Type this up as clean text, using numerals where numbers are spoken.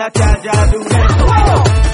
ပြကြသူနဲ့